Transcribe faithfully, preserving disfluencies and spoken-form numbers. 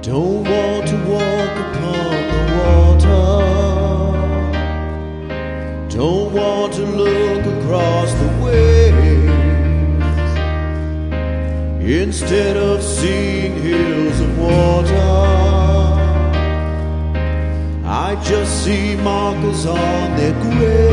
Don't want to walk upon the water. Don't want to look across the waves. Instead of seeing hills of water, I just see markers on their graves.